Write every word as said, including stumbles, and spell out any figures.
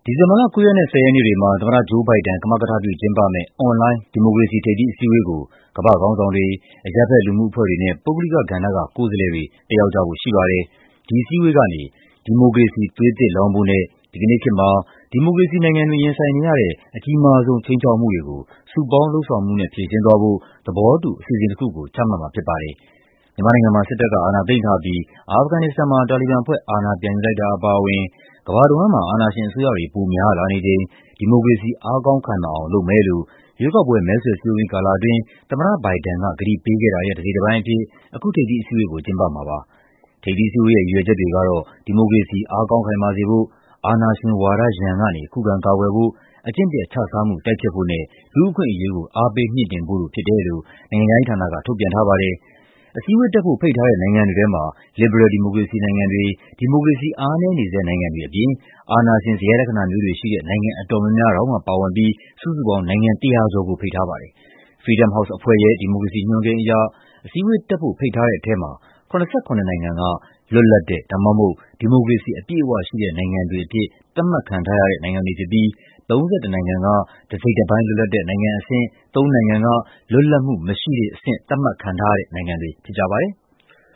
ဒီဇင်ဘာလ ၉ ရက်နဲ့ ၁၀ ရက်နေ့တွေမှာ သမ္မတ Joe Biden ကမကထပြုကျင်းပမယ့် အွန်လိုင်း ဒီမိုကရေစီထိပ်သီးအစည်းအဝေးကို ကမ္ဘာ့ခေါင်းဆောင်တွေ၊ အရပ်ဘက်လူမှုအဖွဲ့တွေနဲ့ ပုဂ္ဂလိကကဏ္ဍက ကိုယ်စားလှယ်တွေ တက်ရောက်ကြဖို့ရှိပါတယ်။ ဒီအစည်းအဝေးကနေ ဒီမိုကရေစီ သွေးသစ်လောင်းဖို့နဲ့ ဒီကနေ့ခေတ်မှာ ဒီမိုကရေစီနိုင်ငံတွေ ရင်ဆိုင်နေရတဲ့ အကြီးမားဆုံး ခြိမ်းခြောက်မှုတွေကို စုပေါင်းလုပ်ဆောင်မှုနဲ့ ဖြေရှင်းသွားဖို့ သဘောတူ အစီအစဉ်တခုကို ချမှတ်မှာဖြစ်ပါတယ်။ မြန်မာနိုင်ငံမှာ စစ်တပ်က အာဏာသိမ်းထားပြီး အာဖဂန်နစ္စတန်မှာ တာလီဘန်အဖွဲ့ အာဏာပြန်ယူလိုက်တာအပါအဝင် ကမ္ဘာတဝန်းမှာ အာဏာရှင်အစိုးရတွေ ပိုများလာနေချိန် ဒီမိုကရေစီ အားကောင်းခိုင်မာအောင် လုပ်မယ်လို့ ရွေးကောက်ပွဲ မဲဆွယ်စည်းရုံးရေးကာလအတွင်း သမ္မတ Biden က ကတိပေးခဲ့တာရဲ့ တစိတ်တပိုင်းအဖြစ် အခု ထိပ်သီးအစည်းအဝေးကို ကျင်းပမှာပါ။ ထိပ်သီးအစည်းအဝေးရဲ့ ရည်ရွယ်ချက်တွေကတော့ ဒီမိုကရေစီ အားကောင်းခိုင်မာစေဖို့၊ အာဏာရှင်ဝါဒရန်ကနေ ခုခံကာကွယ်ဖို့၊ အကျင့်ပျက်ခြစားမှု တိုက်ဖျက်ဖို့နဲ့ လူ့အခွင့်အရေးကို အားပေးမြှင့်တင်ဖို့တို့ဖြစ်တယ်လို့ နိုင်ငံခြားရေးဌာနက ထုတ်ပြန်ထားပါတယ်။ အစည်းအဝေးတက်ဖို့ ဖိတ်ထားတဲ့နိုင်ငံတွေထဲမှာ လစ်ဘရယ်ဒီမိုကရေစီနိုင်ငံတွေ၊ ဒီမိုကရေစီအားနည်းနေဆဲနိုင်ငံတွေအပြင် အာဏာရှင် စရိုက်လက္ခဏာမျိုးတွေရှိတဲ့ နိုင်ငံအတော်များများတောင်မှ ပါဝင်ပြီး စုစုပေါင်း နိုင်ငံ ၁၀၀ ကျော်ကို ဖိတ်ထားပါတယ်။ Freedom House အဖွဲ့ရဲ့ ဒီမိုကရေစီညွှန်းကိန်းအရ အစည်းအဝေးတက်ဖို့ ဖိတ်ထားတဲ့ထဲမှာ ၇၇ နိုင်ငံက လွတ်လပ်တဲ့ ဒါမှမဟုတ် ဒီမိုကရေစီအပြည့်အဝရှိတဲ့ နိုင်ငံတွေအဖြစ် သတ်မှတ်ခံထားရတဲ့ နိုင်ငံတွေဖြစ်ပြီး ၃၁ နိုင်ငံက တစိတ်တပိုင်းလွတ်လပ်တဲ့နိုင်ငံအဆင့်၊ သုံးနိုင်ငံက လွတ်လပ်မှုမရှိတဲ့အဆင့် သတ်မှတ်ခံထားရတဲ့နိုင်ငံတွေ ဖြစ်ကြပါတယ်။